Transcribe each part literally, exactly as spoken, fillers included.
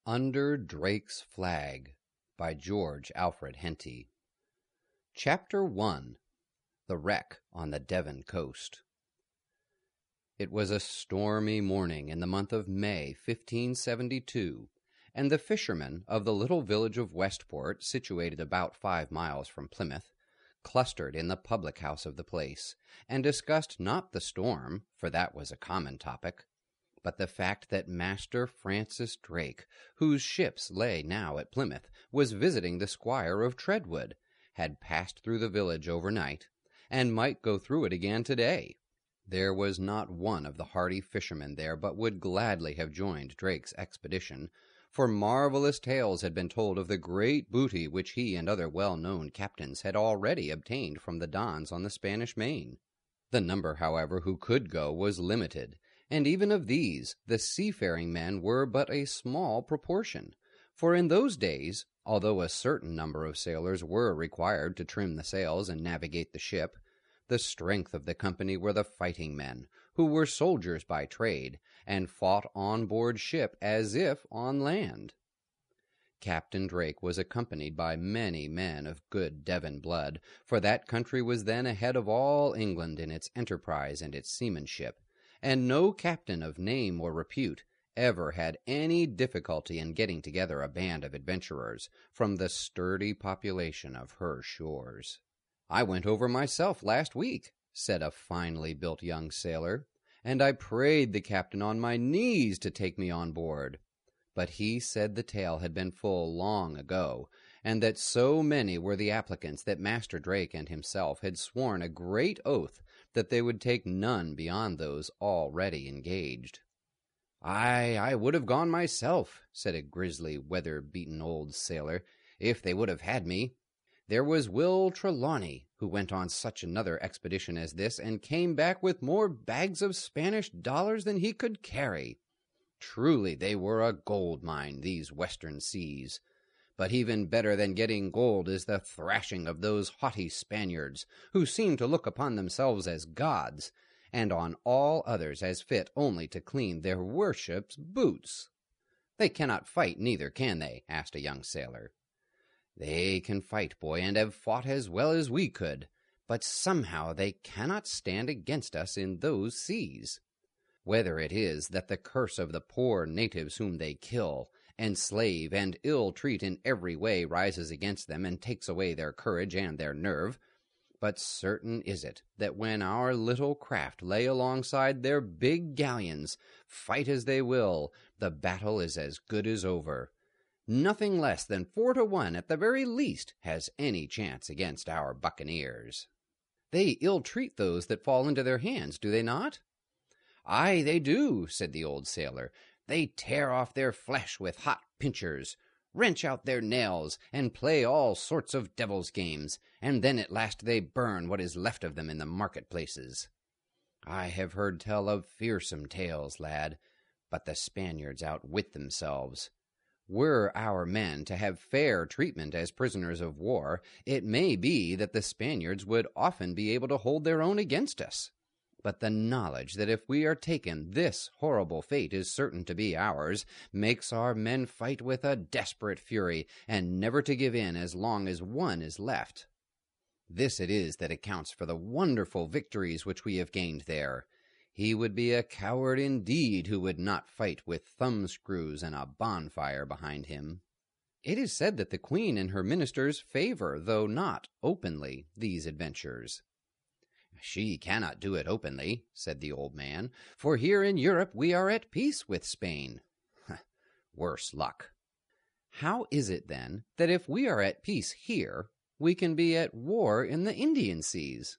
Under Drake's Flag by George Alfred Henty. Chapter one. The Wreck on the Devon Coast. It was a stormy morning in the month of May, fifteen seventy-two, and the fishermen of the little village of Westport, situated about five miles from Plymouth, clustered in the public house of the place, and discussed not the storm, for that was a common topic, but the fact that Master Francis Drake, whose ships lay now at Plymouth, was visiting the Squire of Treadwood, had passed through the village overnight, and might go through it again today. There was not one of the hardy fishermen there but would gladly have joined Drake's expedition, for marvelous tales had been told of the great booty which he and other well-known captains had already obtained from the Dons on the Spanish Main. The number, however, who could go was limited, and even of these the seafaring men were but a small proportion, for in those days, although a certain number of sailors were required to trim the sails and navigate the ship, the strength of the company were the fighting men, who were soldiers by trade, and fought on board ship as if on land. Captain Drake was accompanied by many men of good Devon blood, for that country was then ahead of all England in its enterprise and its seamanship, and no captain of name or repute ever had any difficulty in getting together a band of adventurers from the sturdy population of her shores. "I went over myself last week," said a finely built young sailor, "and I prayed the captain on my knees to take me on board. But he said the tale had been full long ago, and that so many were the applicants that Master Drake and himself had sworn a great oath that they would take none beyond those already engaged." "Aye, I would have gone myself," said a grizzly, weather-beaten old sailor, "if they would have had me. There was Will Trelawney, who went on such another expedition as this, and came back with more bags of Spanish dollars than he could carry. Truly they were a gold mine, these western seas. But even better than getting gold is the thrashing of those haughty Spaniards, who seem to look upon themselves as gods, and on all others as fit only to clean their worship's boots." "They cannot fight neither, can they?" asked a young sailor. "They can fight, boy, and have fought as well as we could, but somehow they cannot stand against us in those seas. Whether it is that the curse of the poor natives whom they kill, enslave, and ill-treat in every way rises against them and takes away their courage and their nerve, but certain is it that when our little craft lay alongside their big galleons, fight as they will, the battle is as good as over. Nothing less than four to one at the very least has any chance against our buccaneers." "They ill-treat those that fall into their hands, do they not?" "Aye, they do," said the old sailor. "They tear off their flesh with hot pincers, wrench out their nails, and play all sorts of devil's games, and then at last they burn what is left of them in the market-places. I have heard tell of fearsome tales, lad, but the Spaniards outwit themselves. Were our men to have fair treatment as prisoners of war, it may be that the Spaniards would often be able to hold their own against us. But the knowledge that if we are taken this horrible fate is certain to be ours, makes our men fight with a desperate fury, and never to give in as long as one is left. This it is that accounts for the wonderful victories which we have gained there. He would be a coward indeed who would not fight with thumbscrews and a bonfire behind him." "It is said that the Queen and her ministers favor, though not openly, these adventures." "She cannot do it openly," said the old man, "for here in Europe we are at peace with Spain." "Worse luck." "How is it, then, that if we are at peace here, we can be at war in the Indian seas?"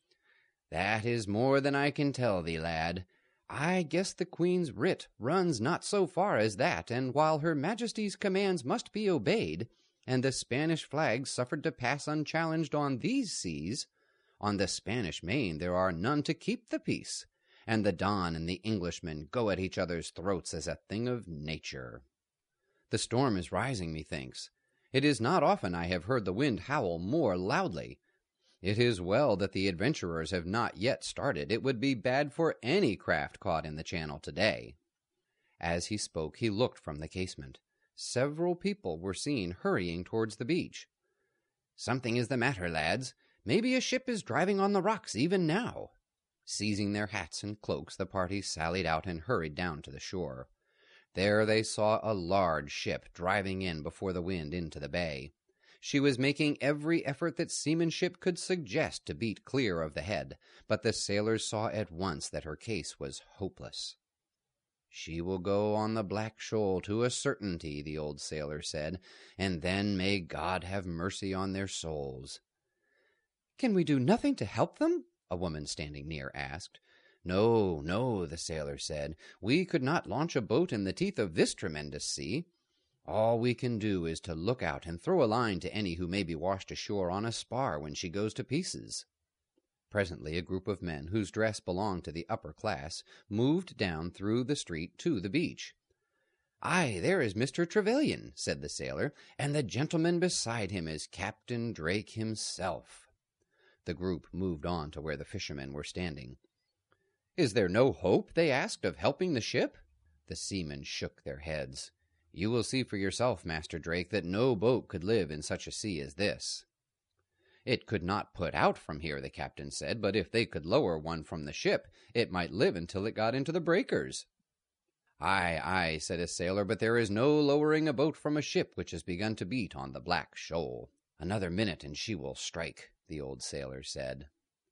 "That is more than I can tell thee, lad. I guess the Queen's writ runs not so far as that, and while her Majesty's commands must be obeyed, and the Spanish flag suffered to pass unchallenged on these seas, on the Spanish Main there are none to keep the peace, and the Don and the Englishman go at each other's throats as a thing of nature. The storm is rising, methinks. It is not often I have heard the wind howl more loudly. It is well that the adventurers have not yet started. It would be bad for any craft caught in the channel today." As he spoke he looked from the casement, several people were seen hurrying towards the beach. "Something is the matter, lads. Maybe a ship is driving on the rocks even now." Seizing their hats and cloaks, the party sallied out and hurried down to the shore. There they saw a large ship driving in before the wind into the bay. She was making every effort that seamanship could suggest to beat clear of the head, but the sailors saw at once that her case was hopeless. "She will go on the Black Shoal to a certainty," the old sailor said, "and then may God have mercy on their souls." "Can we do nothing to help them?" a woman standing near asked. "No, no," the sailor said. "We could not launch a boat in the teeth of this tremendous sea. All we can do is to look out and throw a line to any who may be washed ashore on a spar when she goes to pieces." Presently a group of men, whose dress belonged to the upper class, moved down through the street to the beach. "Aye, there is Mister Trevelyan," said the sailor, "and the gentleman beside him is Captain Drake himself." The group moved on to where the fishermen were standing. "Is there no hope," they asked, "of helping the ship?" The seamen shook their heads. "You will see for yourself, Master Drake, that no boat could live in such a sea as this." "It could not put out from here," the captain said, "but if they could lower one from the ship, it might live until it got into the breakers." "Aye, aye," said a sailor, "but there is no lowering a boat from a ship which has begun to beat on the Black Shoal." "Another minute and she will strike," the old sailor said.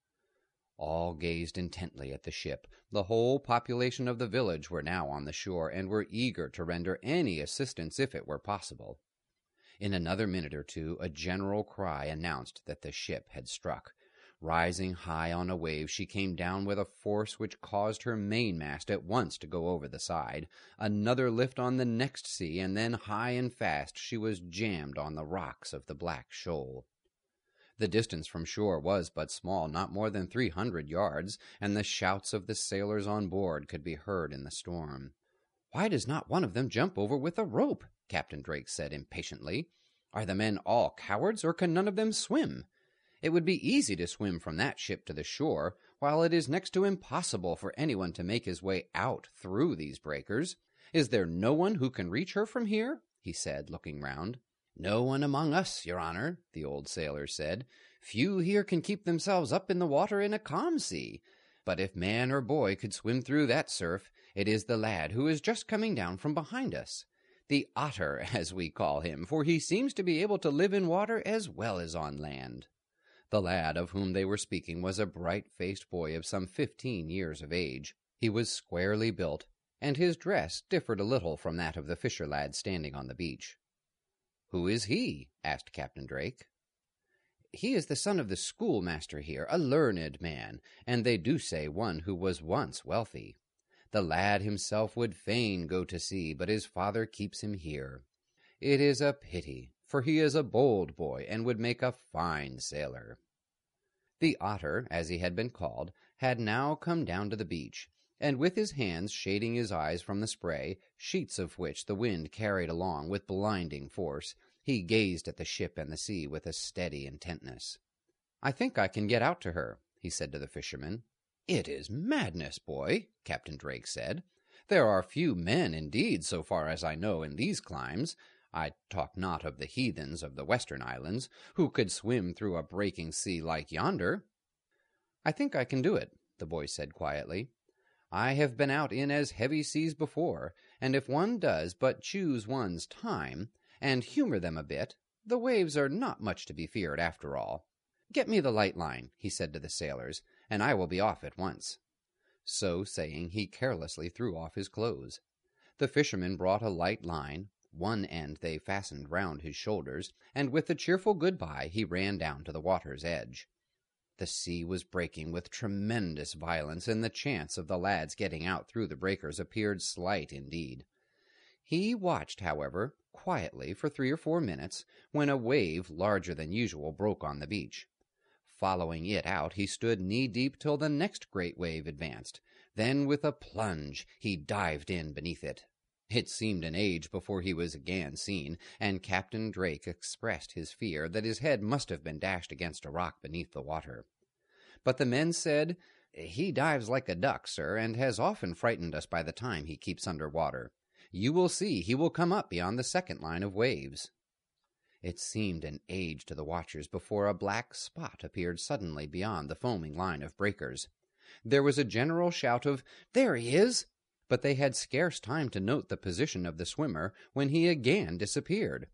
All gazed intently at the ship. The whole population of the village were now on the shore, and were eager to render any assistance if it were possible. In another minute or two a general cry announced that the ship had struck. Rising high on a wave, she came down with a force which caused her mainmast at once to go over the side. Another lift on the next sea, and then high and fast she was jammed on the rocks of the Black Shoal. The distance from shore was but small, not more than three hundred yards, and the shouts of the sailors on board could be heard in the storm. "Why does not one of them jump over with a rope?" Captain Drake said impatiently. "Are the men all cowards, or can none of them swim? It would be easy to swim from that ship to the shore, while it is next to impossible for anyone to make his way out through these breakers. Is there no one who can reach her from here?" he said, looking round. "No one among us, your honor," the old sailor said. "Few here can keep themselves up in the water in a calm sea. But if man or boy could swim through that surf, it is the lad who is just coming down from behind us. The Otter, as we call him, for he seems to be able to live in water as well as on land." The lad of whom they were speaking was a bright-faced boy of some fifteen years of age. He was squarely built, and his dress differed a little from that of the fisher lad standing on the beach. "Who is he?" asked Captain Drake. "He is the son of the schoolmaster here, a learned man, and they do say one who was once wealthy. The lad himself would fain go to sea, but his father keeps him here. It is a pity, for he is a bold boy and would make a fine sailor." The Otter, as he had been called, had now come down to the beach, and with his hands shading his eyes from the spray, sheets of which the wind carried along with blinding force, he gazed at the ship and the sea with a steady intentness. "I think I can get out to her," he said to the fisherman. "It is madness, boy," Captain Drake said. "There are few men, indeed, so far as I know, in these climes, I talk not of the heathens of the western islands, who could swim through a breaking sea like yonder." "I think I can do it," the boy said quietly. "I have been out in as heavy seas before, and if one does but choose one's time, and humor them a bit, the waves are not much to be feared after all. Get me the light line," he said to the sailors, "and I will be off at once." So saying, he carelessly threw off his clothes. The fishermen brought a light line. One end they fastened round his shoulders, and with a cheerful good-bye he ran down to the water's edge. The sea was breaking with tremendous violence, and the chance of the lad's getting out through the breakers appeared slight indeed. He watched, however, quietly for three or four minutes, when a wave larger than usual broke on the beach. Following it out, he stood knee-deep till the next great wave advanced. Then, with a plunge, he dived in beneath it. It seemed an age before he was again seen, and Captain Drake expressed his fear that his head must have been dashed against a rock beneath the water. But the men said, "He dives like a duck, sir, and has often frightened us by the time he keeps under water. You will see he will come up beyond the second line of waves." It seemed an age to the watchers before a black spot appeared suddenly beyond the foaming line of breakers. There was a general shout of, "There he is!" but they had scarce time to note the position of the swimmer when he again disappeared.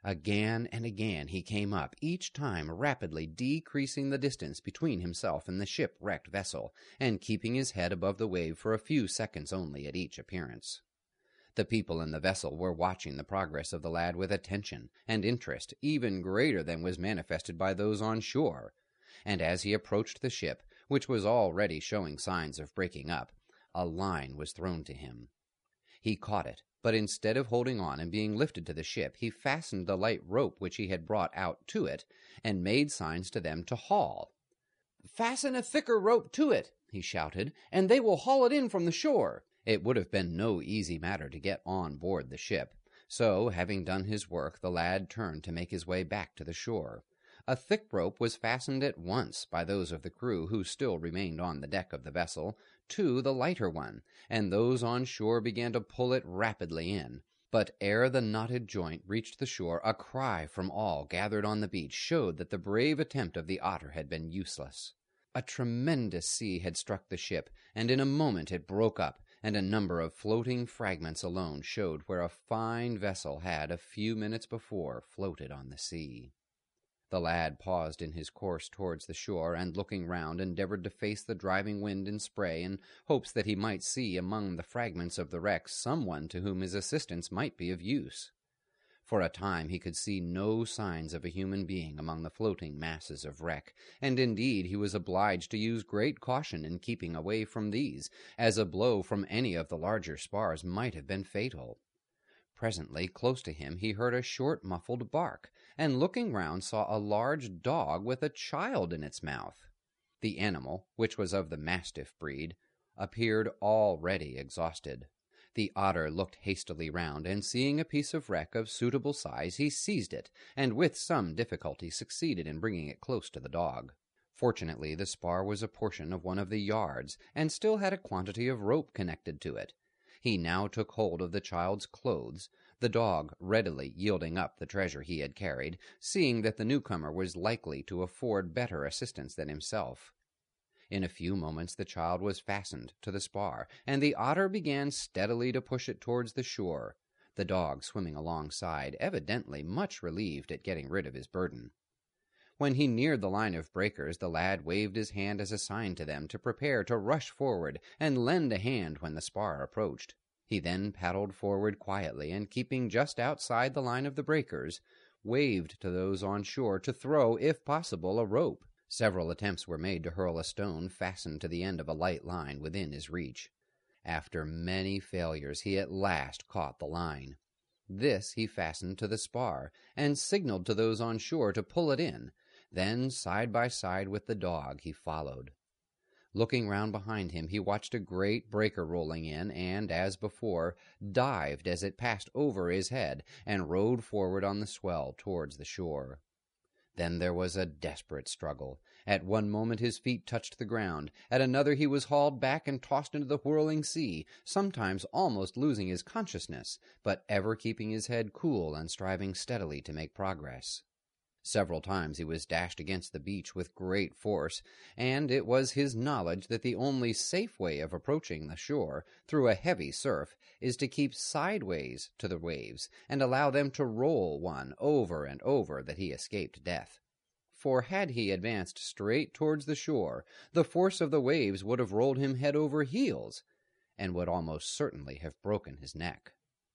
Again and again he came up, each time rapidly decreasing the distance between himself and the shipwrecked vessel, and keeping his head above the wave for a few seconds only at each appearance. The people in the vessel were watching the progress of the lad with attention and interest even greater than was manifested by those on shore, and as he approached the ship, which was already showing signs of breaking up, a line was thrown to him. He caught it, but instead of holding on and being lifted to the ship, he fastened the light rope which he had brought out to it, and made signs to them to haul. "Fasten a thicker rope to it," he shouted, "and they will haul it in from the shore." It would have been no easy matter to get on board the ship, so, having done his work, the lad turned to make his way back to the shore. A thick rope was fastened at once by those of the crew who still remained on the deck of the vessel to the lighter one, and those on shore began to pull it rapidly in. But ere the knotted joint reached the shore, a cry from all gathered on the beach showed that the brave attempt of the Otter had been useless. A tremendous sea had struck the ship, and in a moment it broke up, and a number of floating fragments alone showed where a fine vessel had, a few minutes before, floated on the sea. The lad paused in his course towards the shore, and looking round endeavored to face the driving wind and spray in hopes that he might see among the fragments of the wreck someone to whom his assistance might be of use. For a time he could see no signs of a human being among the floating masses of wreck, and indeed he was obliged to use great caution in keeping away from these, as a blow from any of the larger spars might have been fatal. Presently, close to him, he heard a short muffled bark, and looking round saw a large dog with a child in its mouth. The animal, which was of the mastiff breed, appeared already exhausted. The Otter looked hastily round, and seeing a piece of wreck of suitable size, he seized it, and with some difficulty succeeded in bringing it close to the dog. Fortunately, the spar was a portion of one of the yards, and still had a quantity of rope connected to it. He now took hold of the child's clothes, the dog readily yielding up the treasure he had carried, seeing that the newcomer was likely to afford better assistance than himself. In a few moments the child was fastened to the spar, and the Otter began steadily to push it towards the shore, the dog swimming alongside, evidently much relieved at getting rid of his burden. When he neared the line of breakers, the lad waved his hand as a sign to them to prepare to rush forward and lend a hand when the spar approached. He then paddled forward quietly, and keeping just outside the line of the breakers, waved to those on shore to throw, if possible, a rope. Several attempts were made to hurl a stone fastened to the end of a light line within his reach. After many failures, he at last caught the line. This he fastened to the spar, and signaled to those on shore to pull it in. Then, side by side with the dog, he followed. Looking round behind him, he watched a great breaker rolling in, and, as before, dived as it passed over his head, and rowed forward on the swell towards the shore. Then there was a desperate struggle. At one moment his feet touched the ground, at another he was hauled back and tossed into the whirling sea, sometimes almost losing his consciousness, but ever keeping his head cool and striving steadily to make progress. Several times he was dashed against the beach with great force, and it was his knowledge that the only safe way of approaching the shore through a heavy surf is to keep sideways to the waves and allow them to roll one over and over, that he escaped death. For had he advanced straight towards the shore, the force of the waves would have rolled him head over heels, and would almost certainly have broken his neck.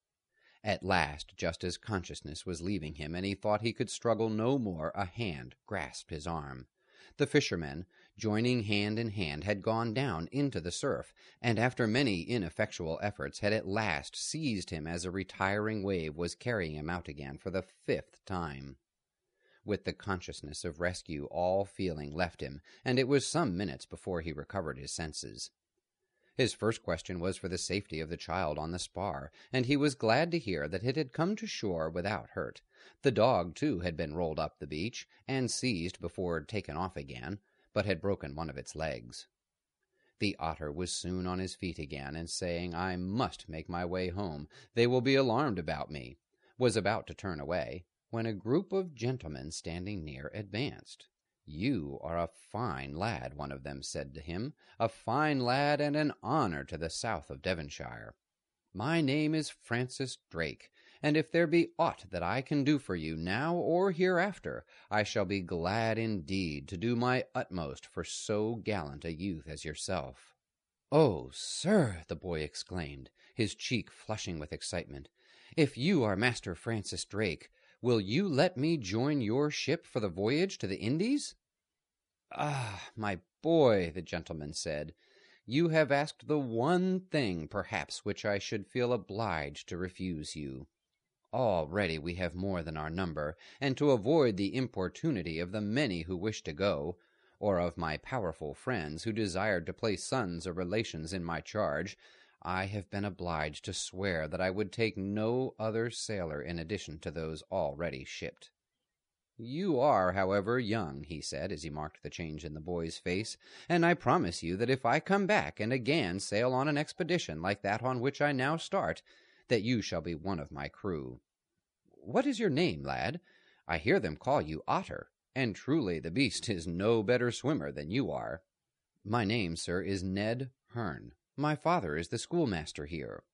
At last, just as consciousness was leaving him, and he thought he could struggle no more, a hand grasped his arm. The fishermen, joining hand in hand, had gone down into the surf, and after many ineffectual efforts had at last seized him as a retiring wave was carrying him out again for the fifth time. With the consciousness of rescue, all feeling left him, and it was some minutes before he recovered his senses. His first question was for the safety of the child on the spar, and he was glad to hear that it had come to shore without hurt. The dog, too, had been rolled up the beach, and seized before taken off again, but had broken one of its legs. The otter was soon on his feet again, and saying, "I must make my way home, they will be alarmed about me," was about to turn away, when a group of gentlemen standing near advanced. "You are a fine lad," one of them said to him, "a fine lad and an honor to the south of Devonshire. My name is Francis Drake, and if there be aught that I can do for you now or hereafter, I shall be glad indeed to do my utmost for so gallant a youth as yourself." "Oh, sir," the boy exclaimed, his cheek flushing with excitement, "if you are Master Francis Drake, will you let me join your ship for the voyage to the Indies?" "Ah, my boy," the gentleman said, "you have asked the one thing, perhaps, which I should feel obliged to refuse you. Already we have more than our number, and to avoid the importunity of the many who wish to go, or of my powerful friends who desired to place sons or relations in my charge, I have been obliged to swear that I would take no other sailor in addition to those already shipped." "You are, however, young," he said, as he marked the change in the boy's face, "and I promise you that if I come back and again sail on an expedition like that on which I now start, that you shall be one of my crew. What is your name, lad? I hear them call you Otter, and truly the beast is no better swimmer than you are." "My name, sir, is Ned Hearn. My father is the schoolmaster here."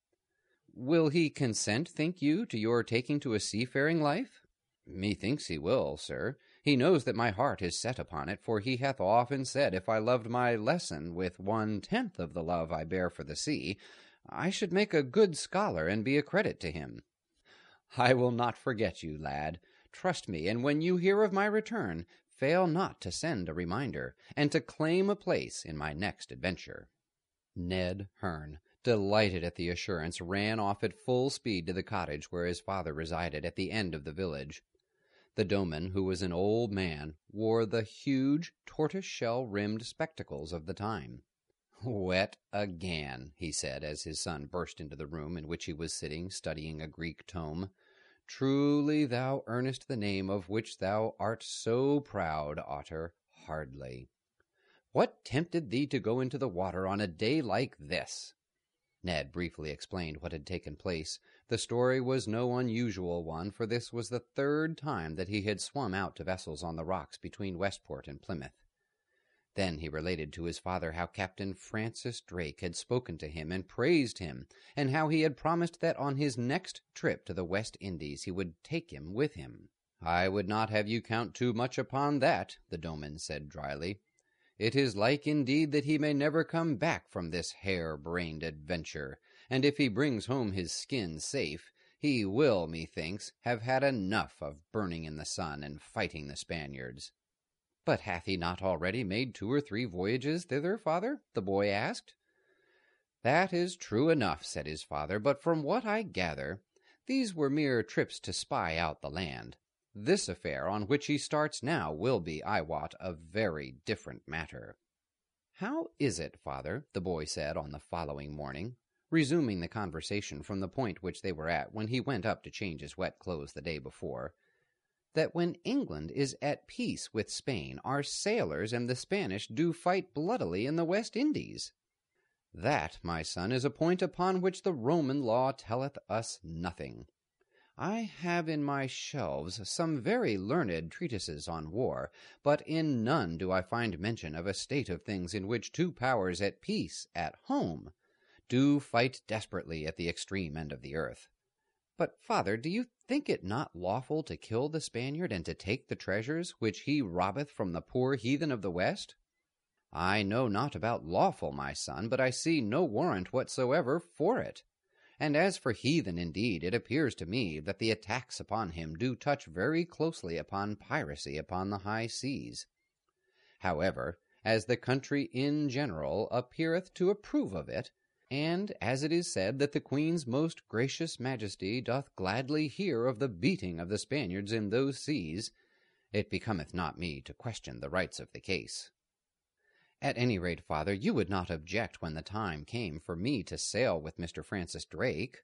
"Will he consent, think you, to your taking to a seafaring life?" "Methinks he will, sir. He knows that my heart is set upon it, for he hath often said if I loved my lesson with one-tenth of the love I bear for the sea, I should make a good scholar and be a credit to him." "I will not forget you, lad. Trust me, and when you hear of my return, fail not to send a reminder, and to claim a place in my next adventure." Ned Hearn, delighted at the assurance, ran off at full speed to the cottage where his father resided at the end of the village. The doman, who was an old man, wore the huge tortoise-shell-rimmed spectacles of the time. "Wet again," he said, as his son burst into the room in which he was sitting studying a Greek tome. "Truly thou earnest the name of which thou art so proud, Otter, hardly. What tempted thee to go into the water on a day like this?" Ned briefly explained what had taken place. The story was no unusual one, for this was the third time that he had swum out to vessels on the rocks between Westport and Plymouth. Then he related to his father how Captain Francis Drake had spoken to him and praised him, and how he had promised that on his next trip to the West Indies he would take him with him. "I would not have you count too much upon that," the doman said dryly. "It is like indeed that he may never come back from this hare-brained adventure, and if he brings home his skin safe, he will, methinks, have had enough of burning in the sun and fighting the Spaniards." "But hath he not already made two or three voyages thither, father?" the boy asked. "That is true enough," said his father, "but from what I gather, these were mere trips to spy out the land. This affair on which he starts now will be, I wot, a very different matter." "How is it, father," the boy said on the following morning, resuming the conversation from the point which they were at when he went up to change his wet clothes the day before, "that when England is at peace with Spain, our sailors and the Spanish do fight bloodily in the West Indies?" "That, my son, is a point upon which the Roman law telleth us nothing. I have in my shelves some very learned treatises on war, but in none do I find mention of a state of things in which two powers at peace at home do fight desperately at the extreme end of the earth." "But, father, do you think it not lawful to kill the Spaniard and to take the treasures which he robbeth from the poor heathen of the West?" "I know not about lawful, my son, but I see no warrant whatsoever for it. And as for heathen, indeed, it appears to me that the attacks upon him do touch very closely upon piracy upon the high seas. However, as the country in general appeareth to approve of it, and as it is said that the Queen's most gracious majesty doth gladly hear of the beating of the Spaniards in those seas, it becometh not me to question the rights of the case." "At any rate, father, you would not object when the time came for me to sail with Mister Francis Drake?"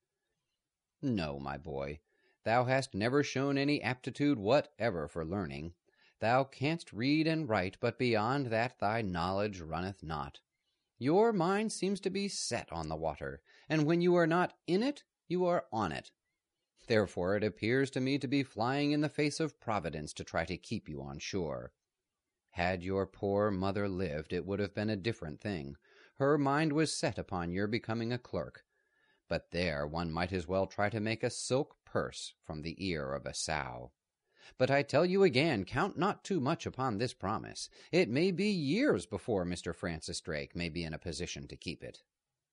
"No, my boy. Thou hast never shown any aptitude whatever for learning. Thou canst read and write, but beyond that thy knowledge runneth not. Your mind seems to be set on the water, and when you are not in it, you are on it. Therefore it appears to me to be flying in the face of Providence to try to keep you on shore. Had your poor mother lived, it would have been a different thing. Her mind was set upon your becoming a clerk. But there one might as well try to make a silk purse from the ear of a sow. But I tell you again, count not too much upon this promise. It may be years before Mister Francis Drake may be in a position to keep it.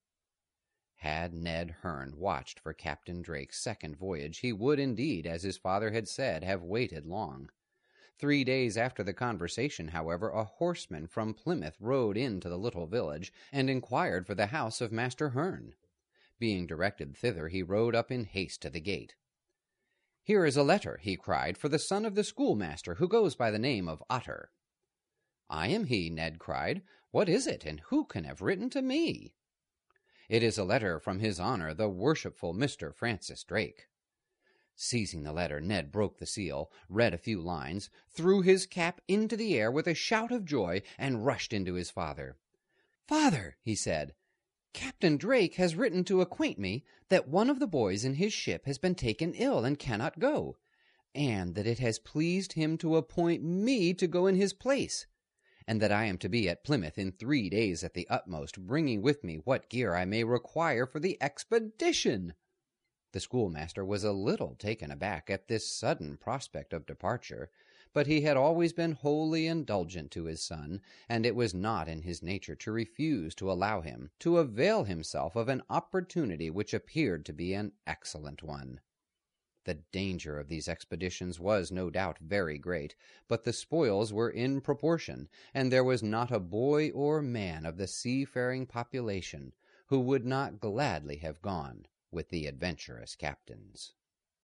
Had Ned Hearn watched for Captain Drake's second voyage, he would indeed, as his father had said, have waited long. Three days after the conversation, however, a horseman from Plymouth rode into the little village, and inquired for the house of Master Hearn. Being directed thither, he rode up in haste to the gate. "Here is a letter," he cried, "for the son of the schoolmaster, who goes by the name of Otter." "I am he," Ned cried. "What is it, and who can have written to me?" "It is a letter from his honor, the worshipful Mister Francis Drake." Seizing the letter, Ned broke the seal, read a few lines, threw his cap into the air with a shout of joy, and rushed into his father. "Father," he said, "Captain Drake has written to acquaint me that one of the boys in his ship has been taken ill and cannot go, and that it has pleased him to appoint me to go in his place, and that I am to be at Plymouth in three days at the utmost, bringing with me what gear I may require for the expedition." The schoolmaster was a little taken aback at this sudden prospect of departure, but he had always been wholly indulgent to his son, and it was not in his nature to refuse to allow him to avail himself of an opportunity which appeared to be an excellent one. The danger of these expeditions was no doubt very great, but the spoils were in proportion, and there was not a boy or man of the seafaring population who would not gladly have gone with the adventurous captains.